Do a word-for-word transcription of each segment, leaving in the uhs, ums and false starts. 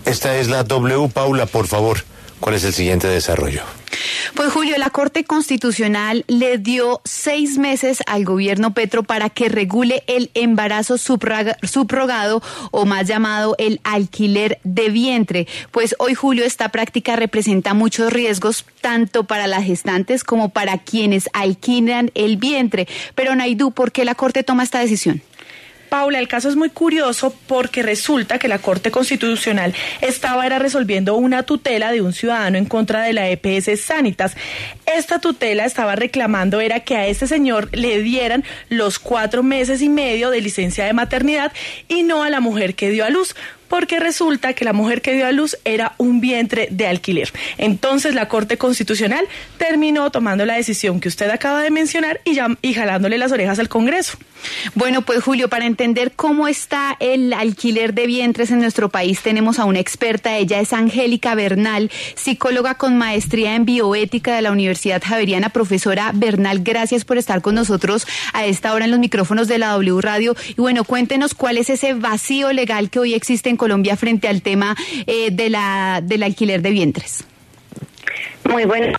Esta es la W. Paula, por favor, ¿cuál es el siguiente desarrollo? Pues Julio, la Corte Constitucional le dio seis meses al gobierno Petro para que regule el embarazo subrogado o más llamado el alquiler de vientre. Pues hoy, Julio, esta práctica representa muchos riesgos tanto para las gestantes como para quienes alquilan el vientre. Pero Naidú, ¿por qué la Corte toma esta decisión? Paula, el caso es muy curioso porque resulta que la Corte Constitucional estaba era resolviendo una tutela de un ciudadano en contra de la E P S Sanitas. Esta tutela estaba reclamando era que a este señor le dieran los cuatro meses y medio de licencia de maternidad y no a la mujer que dio a luz, porque resulta que la mujer que dio a luz era un vientre de alquiler. Entonces la Corte Constitucional terminó tomando la decisión que usted acaba de mencionar y, ya, y jalándole las orejas al Congreso. Bueno, pues Julio, para entender cómo está el alquiler de vientres en nuestro país, tenemos a una experta. Ella es Angélica Bernal, psicóloga con maestría en bioética de la Universidad Javeriana. Profesora Bernal, gracias por estar con nosotros a esta hora en los micrófonos de la W Radio. Y bueno, cuéntenos cuál es ese vacío legal que hoy existe en Colombia frente al tema eh, de la del alquiler de vientres. Muy bueno.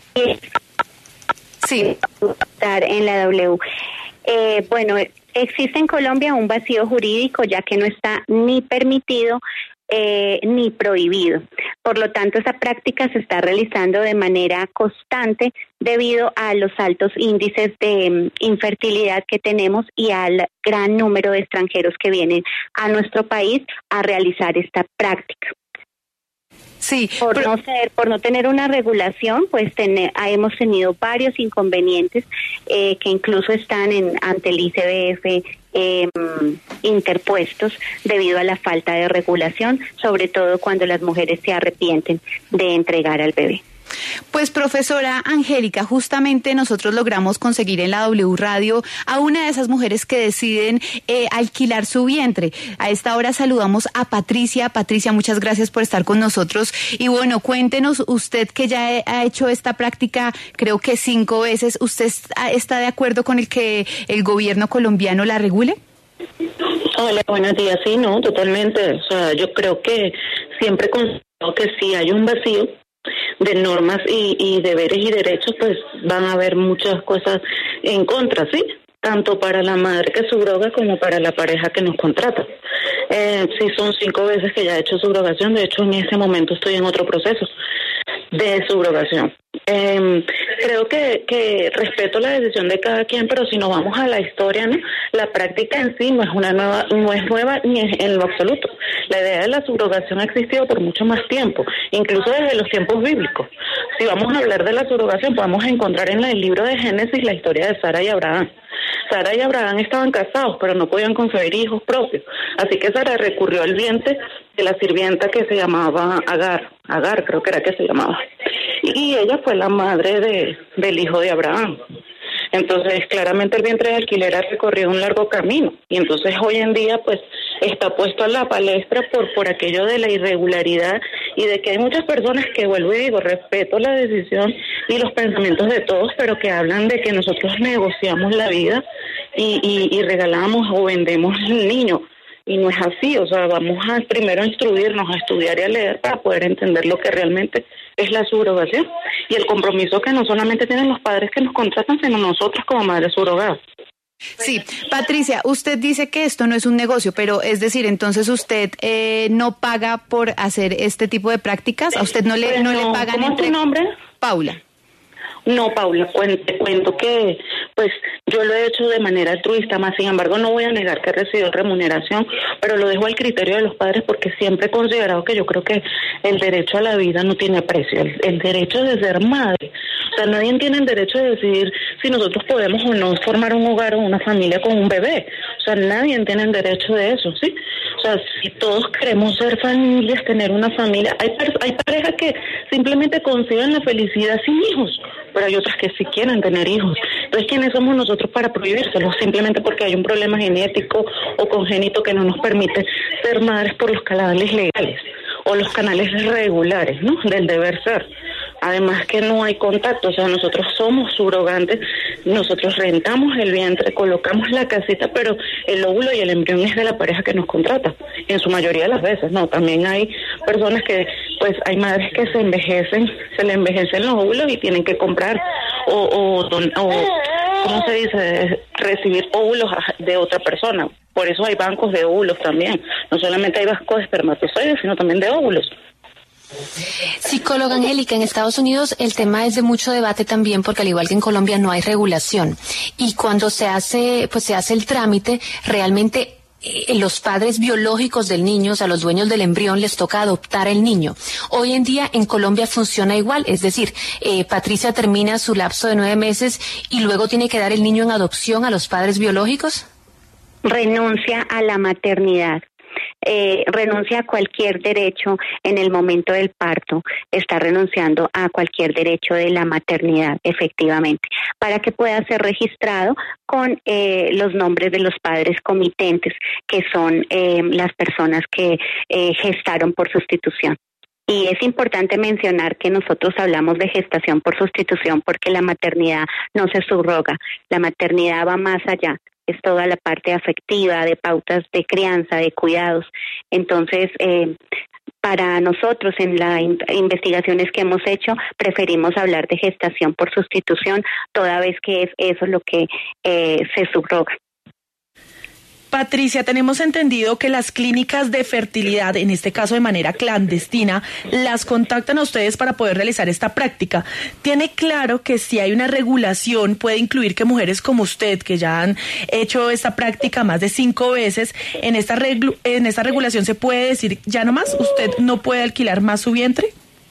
Sí. Estar en la W. Eh, bueno, existe en Colombia un vacío jurídico, ya que no está ni permitido eh, ni prohibido. Por lo tanto, esa práctica se está realizando de manera constante debido a los altos índices de um, infertilidad que tenemos y al gran número de extranjeros que vienen a nuestro país a realizar esta práctica. Sí, por pero... no ser, por no tener una regulación, pues ten, hemos tenido varios inconvenientes eh, que incluso están en ante el I C B F eh, interpuestos debido a la falta de regulación, sobre todo cuando las mujeres se arrepienten de entregar al bebé. Pues profesora Angélica, justamente nosotros logramos conseguir en la W Radio a una de esas mujeres que deciden eh, alquilar su vientre. A esta hora saludamos a Patricia. Patricia, muchas gracias por estar con nosotros. Y bueno, cuéntenos, usted que ya ha hecho esta práctica creo que cinco veces, ¿usted está de acuerdo con el que el gobierno colombiano la regule? Hola, buenos días. Sí, no, totalmente. O sea, yo creo que siempre considero que si hay un vacío de normas y, y deberes y derechos, pues van a haber muchas cosas en contra, ¿sí? Tanto para la madre que subroga como para la pareja que nos contrata. Eh, sí, son cinco veces que ya he hecho subrogación. De hecho, en este momento estoy en otro proceso de subrogación. Eh, creo que, que respeto la decisión de cada quien, pero si nos vamos a la historia, ¿no? La práctica en sí no es una nueva, no es nueva ni es en lo absoluto. La idea de la subrogación ha existido por mucho más tiempo, incluso desde los tiempos bíblicos. Si vamos a hablar de la subrogación, podemos encontrar en el libro de Génesis la historia de Sara y Abraham. Sara y Abraham estaban casados, pero no podían concebir hijos propios. Así que Sara recurrió al vientre de la sirvienta que se llamaba Agar. Agar creo que era que se llamaba. Y ella fue la madre de, del hijo de Abraham. Entonces, claramente el vientre de alquiler ha recorrido un largo camino. Y entonces hoy en día, pues, está puesto a la palestra por, por aquello de la irregularidad y de que hay muchas personas que, vuelvo y digo, respeto la decisión y los pensamientos de todos, pero que hablan de que nosotros negociamos la vida y, y, y regalamos o vendemos el niño. Y no es así, o sea, vamos a primero a instruirnos, a estudiar y a leer para poder entender lo que realmente es la subrogación y el compromiso que no solamente tienen los padres que nos contratan, sino nosotros como madres subrogadas. Sí, Patricia, usted dice que esto no es un negocio, pero es decir, entonces usted eh, no paga por hacer este tipo de prácticas, ¿a usted no le, pues no, no le pagan? ¿Cómo entre... es tu nombre? Paula. No, Paula, te cuento que pues yo lo he hecho de manera altruista, más sin embargo no voy a negar que he recibido remuneración, pero lo dejo al criterio de los padres porque siempre he considerado que yo creo que el derecho a la vida no tiene precio, el, el derecho de ser madre. O sea, nadie tiene el derecho de decidir si nosotros podemos o no formar un hogar o una familia con un bebé. O sea, nadie tiene el derecho de eso, ¿sí? O sea, si todos queremos ser familias, tener una familia, hay, hay parejas que simplemente conciben la felicidad sin hijos, pero hay otras que sí quieren tener hijos. Entonces, ¿quiénes somos nosotros para prohibírselos? Simplemente porque hay un problema genético o congénito que no nos permite ser madres por los canales legales o los canales regulares, ¿no? Del deber ser. Además que no hay contacto, o sea, nosotros somos subrogantes, nosotros rentamos el vientre, colocamos la casita, pero el óvulo y el embrión es de la pareja que nos contrata, en su mayoría de las veces, no, también hay personas que, pues hay madres que se envejecen, se le envejecen los óvulos y tienen que comprar o, o, o ¿cómo se dice?, recibir óvulos de otra persona, por eso hay bancos de óvulos también, no solamente hay bancos de espermatozoides, sino también de óvulos. Psicóloga Angélica, en Estados Unidos el tema es de mucho debate también porque al igual que en Colombia no hay regulación y cuando se hace, pues se hace el trámite, realmente eh, los padres biológicos del niño, o sea, los dueños del embrión, les toca adoptar el niño. Hoy en día en Colombia funciona igual, es decir, eh, Patricia termina su lapso de nueve meses y luego tiene que dar el niño en adopción a los padres biológicos. Renuncia a la maternidad. Eh, renuncia a cualquier derecho en el momento del parto, está renunciando a cualquier derecho de la maternidad, efectivamente, para que pueda ser registrado con eh, los nombres de los padres comitentes, que son eh, las personas que eh, gestaron por sustitución. Y es importante mencionar que nosotros hablamos de gestación por sustitución porque la maternidad no se subroga, la maternidad va más allá. Es toda la parte afectiva, de pautas de crianza, de cuidados. Entonces, eh, para nosotros en las in- investigaciones que hemos hecho, preferimos hablar de gestación por sustitución, toda vez que es eso lo que eh, se subroga. Patricia, tenemos entendido que las clínicas de fertilidad, en este caso de manera clandestina, las contactan a ustedes para poder realizar esta práctica. ¿Tiene claro que si hay una regulación puede incluir que mujeres como usted, que ya han hecho esta práctica más de cinco veces, en esta, reglu- en esta regulación se puede decir ya no más, usted no puede alquilar más su vientre?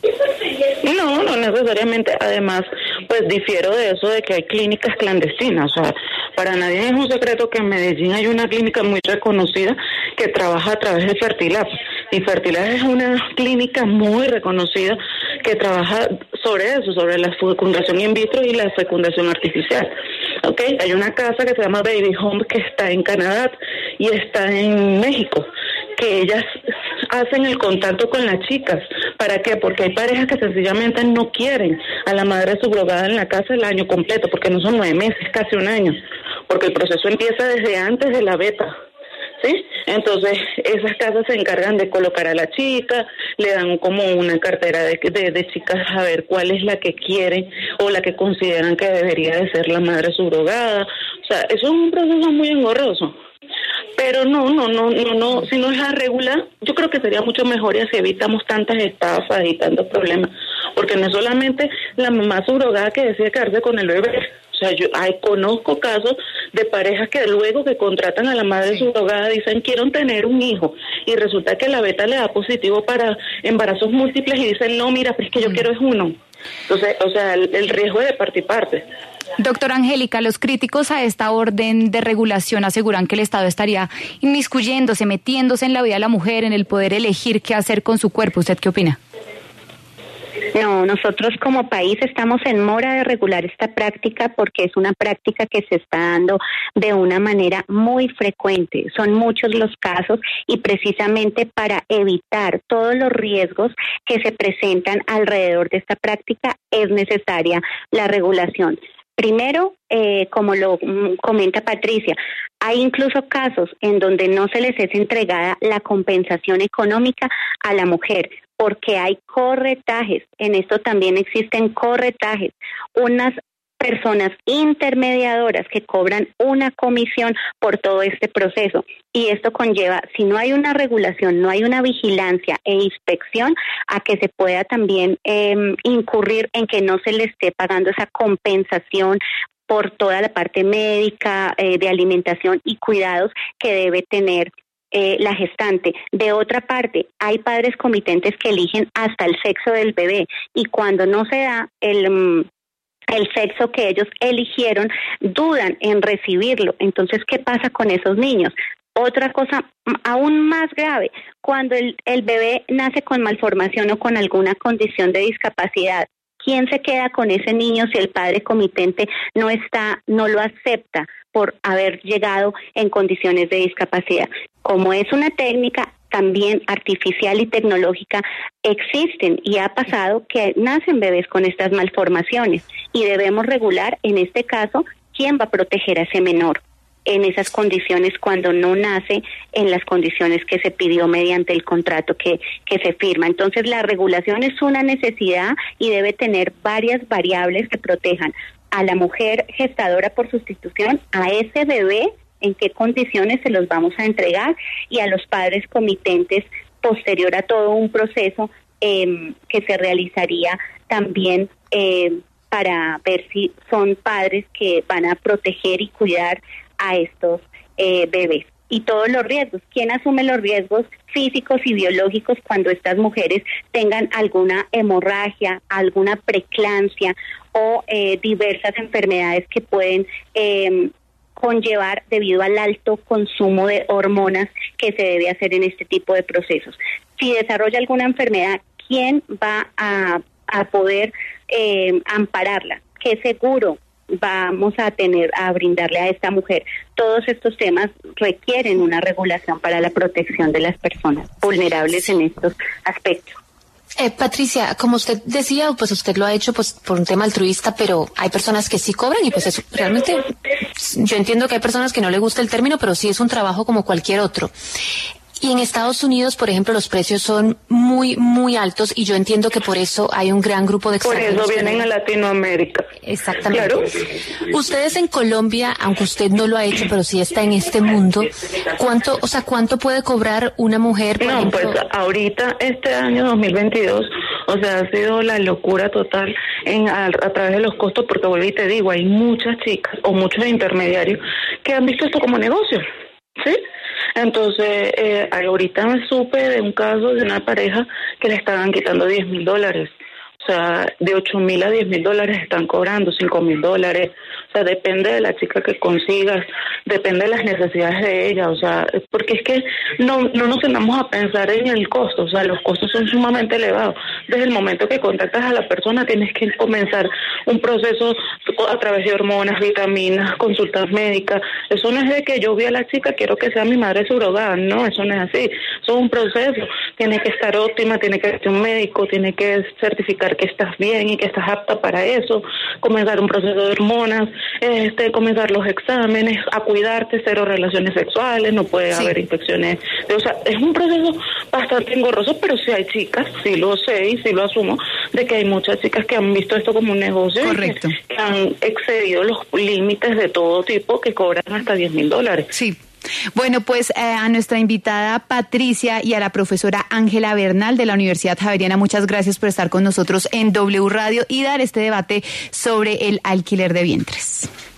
No, no necesariamente. Además, pues difiero de eso de que hay clínicas clandestinas. O sea, para nadie es un secreto que en Medellín hay una clínica muy reconocida que trabaja a través de Fertilab. Y Fertilab es una clínica muy reconocida que trabaja sobre eso, sobre la fecundación in vitro y la fecundación artificial. Okay, hay una casa que se llama Baby Home que está en Canadá y está en México, que ellas hacen el contacto con las chicas. ¿Para qué? Porque hay parejas que sencillamente no quieren a la madre subrogada en la casa el año completo, porque no son nueve meses, casi un año, porque el proceso empieza desde antes de la beta, ¿sí? Entonces, esas casas se encargan de colocar a la chica, le dan como una cartera de, de, de chicas a ver cuál es la que quieren o la que consideran que debería de ser la madre subrogada. O sea, eso es un proceso muy engorroso. Pero no, no, no, no, no, si no es la regula, yo creo que sería mucho mejor y así evitamos tantas estafas y tantos problemas, porque no es solamente la mamá subrogada que decide quedarse con el bebé. O sea, yo ay, conozco casos de parejas que luego que contratan a la madre sí. subrogada dicen quiero tener un hijo y resulta que la beta le da positivo para embarazos múltiples y dicen no, mira, pues es que yo mm. quiero es uno. Entonces, o sea, el, el riesgo es de parte y parte. Doctora Angélica, los críticos a esta orden de regulación aseguran que el Estado estaría inmiscuyéndose, metiéndose en la vida de la mujer, en el poder elegir qué hacer con su cuerpo. ¿Usted qué opina? No, nosotros como país estamos en mora de regular esta práctica porque es una práctica que se está dando de una manera muy frecuente. Son muchos los casos y precisamente para evitar todos los riesgos que se presentan alrededor de esta práctica es necesaria la regulación. Primero, eh, como lo mm, comenta Patricia, hay incluso casos en donde no se les es entregada la compensación económica a la mujer, porque hay corretajes. En esto también existen corretajes, unas personas intermediadoras que cobran una comisión por todo este proceso. Y esto conlleva, si no hay una regulación, no hay una vigilancia e inspección, a que se pueda también eh, incurrir en que no se le esté pagando esa compensación por toda la parte médica, eh, de alimentación y cuidados que debe tener Eh, la gestante. De otra parte, hay padres comitentes que eligen hasta el sexo del bebé y cuando no se da el, el sexo que ellos eligieron, dudan en recibirlo. Entonces, ¿qué pasa con esos niños? Otra cosa aún más grave, cuando el, el bebé nace con malformación o con alguna condición de discapacidad, ¿quién se queda con ese niño si el padre comitente no está, no lo acepta por haber llegado en condiciones de discapacidad? Como es una técnica, también artificial y tecnológica, existen y ha pasado que nacen bebés con estas malformaciones y debemos regular, en este caso, quién va a proteger a ese menor en esas condiciones cuando no nace en las condiciones que se pidió mediante el contrato que, que se firma. Entonces, la regulación es una necesidad y debe tener varias variables que protejan a la mujer gestadora por sustitución, a ese bebé, en qué condiciones se los vamos a entregar, y a los padres comitentes posterior a todo un proceso eh, que se realizaría también eh, para ver si son padres que van a proteger y cuidar a estos eh, bebés. Y todos los riesgos, ¿quién asume los riesgos físicos y biológicos cuando estas mujeres tengan alguna hemorragia, alguna preeclampsia o eh, diversas enfermedades que pueden eh, conllevar debido al alto consumo de hormonas que se debe hacer en este tipo de procesos? Si desarrolla alguna enfermedad, ¿quién va a, a poder eh, ampararla? ¿Qué seguro vamos a tener a brindarle a esta mujer? Todos estos temas requieren una regulación para la protección de las personas vulnerables en estos aspectos. Eh, Patricia, como usted decía, pues usted lo ha hecho pues por un tema altruista, pero hay personas que sí cobran y pues eso realmente, yo entiendo que hay personas que no les gusta el término, pero sí es un trabajo como cualquier otro. Y en Estados Unidos, por ejemplo, los precios son muy, muy altos y yo entiendo que por eso hay un gran grupo de extranjeros. Por eso vienen a Latinoamérica. Exactamente. Claro. Ustedes en Colombia, aunque usted no lo ha hecho, pero sí está en este mundo, ¿cuánto, o sea, cuánto puede cobrar una mujer? Por no, ejemplo? Pues ahorita, este año dos mil veintidós, o sea, ha sido la locura total en a, a través de los costos, porque vuelvo y te digo, hay muchas chicas o muchos intermediarios que han visto esto como negocio, ¿sí? Entonces, eh, ahorita me supe de un caso de una pareja que le estaban quitando diez mil dólares. O sea, de ocho mil a diez mil dólares están cobrando, cinco mil dólares. O sea, depende de la chica que consigas, depende de las necesidades de ella. O sea, porque es que no, no nos sentamos a pensar en el costo. O sea, los costos son sumamente elevados. Desde el momento que contactas a la persona, tienes que comenzar un proceso a través de hormonas, vitaminas, consultas médicas. Eso no es de que yo vi a la chica, quiero que sea mi madre subrogada. No, eso no es así. Eso es un proceso. Tiene que estar óptima, tiene que ser un médico, tiene que certificar que estás bien y que estás apta para eso, comenzar un proceso de hormonas, este, comenzar los exámenes, a cuidarte, cero relaciones sexuales, no puede sí. haber infecciones. O sea, es un proceso bastante engorroso, pero sí hay chicas, sí lo sé y sí lo asumo, de que hay muchas chicas que han visto esto como un negocio. Correcto. Y que, que han excedido los límites de todo tipo, que cobran hasta diez mil dólares. Sí. Bueno, pues eh, a nuestra invitada Patricia y a la profesora Ángela Bernal de la Universidad Javeriana, muchas gracias por estar con nosotros en W Radio y dar este debate sobre el alquiler de vientres.